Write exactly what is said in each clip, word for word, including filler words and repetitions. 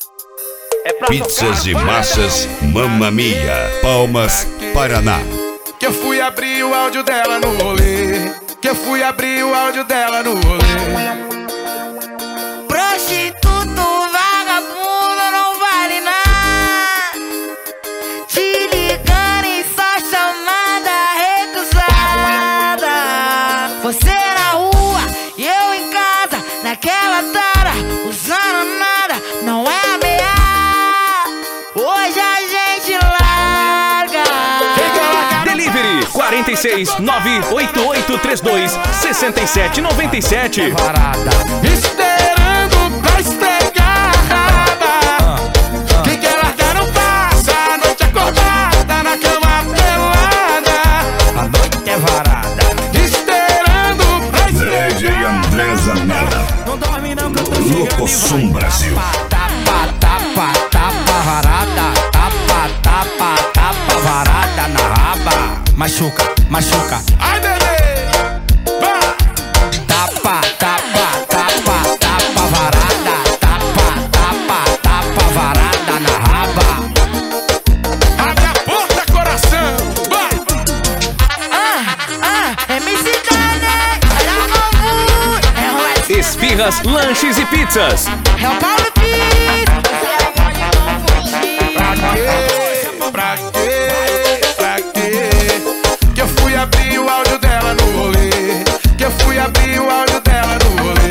Pizzas e massas Mamma Mia, Palmas, Paraná. Que eu fui abrir o áudio dela no rolê. Que eu fui abrir o áudio dela no rolê. Prostituto, vagabundo, não vale nada. Te ligando e só chamada recusada. Você na rua e eu em casa, naquela tara, usando nada, não é ameaça. Hoje a gente larga. Delivery quatro seis nove oito oito três dois seis sete nove sete. Parada. Esperando pra esfregar a raba. Quem quer largar não passa a noite acordada na cama pelada. A noite é varada. Esperando pra esfregar. D J André Zanella. Não dorme não que eu tô chegando. Locossum Brasil. Tapa, tapa, tapa varada. Tapa, tapa, tapa varada na raba. Machuca, machuca. Ai, bebê. Vai. Tapa, tapa, tapa, tapa varada. Tapa, tapa, tapa varada na raba. Abre a porta, coração. Vai. Ah, ah, M C Dane, olha o novo. É o S, Esfirras, lanches e pizzas. é o Paulo Pires. Pra quê? Pra quê? Pra quê? Que eu fui abrir o áudio dela no rolê. Que eu fui abrir o áudio dela no rolê.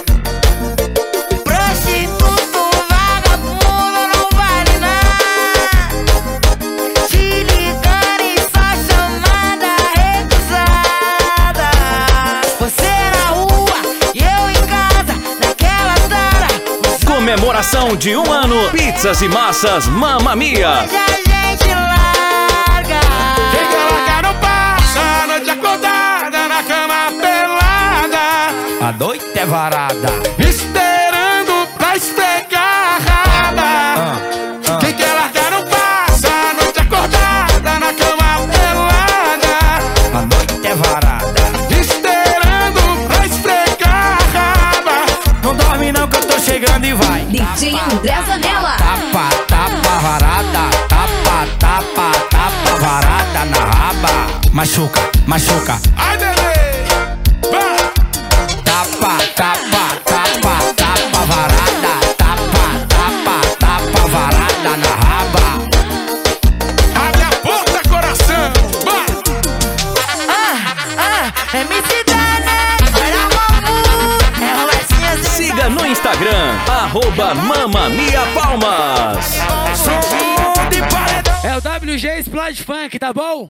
Prostituto, vagabundo, não vale nada. Te ligando e só chamada recusada. Você na rua e eu em casa, naquela tara. Comemoração de um ano. Pizzas e massas Mamma Mia. Hoje a gente larga. Quem quer largar não passa a noite acordada na cama pelada. A noite é varada. Esperando pra esfregar a raba. Quem quer largar não passa a noite acordada na cama pelada. A noite é varada. Esperando pra esfregar a raba. Não dorme não que eu tô chegando e vai. D J André Zanella. Tapa, tapa varada. Tapa, tapa, tapa varada na raba. Machuca, machuca. Ai, bebê. Vai. Tapa, tapa, tapa, tapa varada. Tapa, tapa, tapa varada na raba. Abre a porta, coração. Vai. Ah, ah, M C Dane, olha o novo. É o S, Siga no Instagram, arroba Mamma Mia Palmas. Som de paredão. É o W G Splash Funk, tá bom?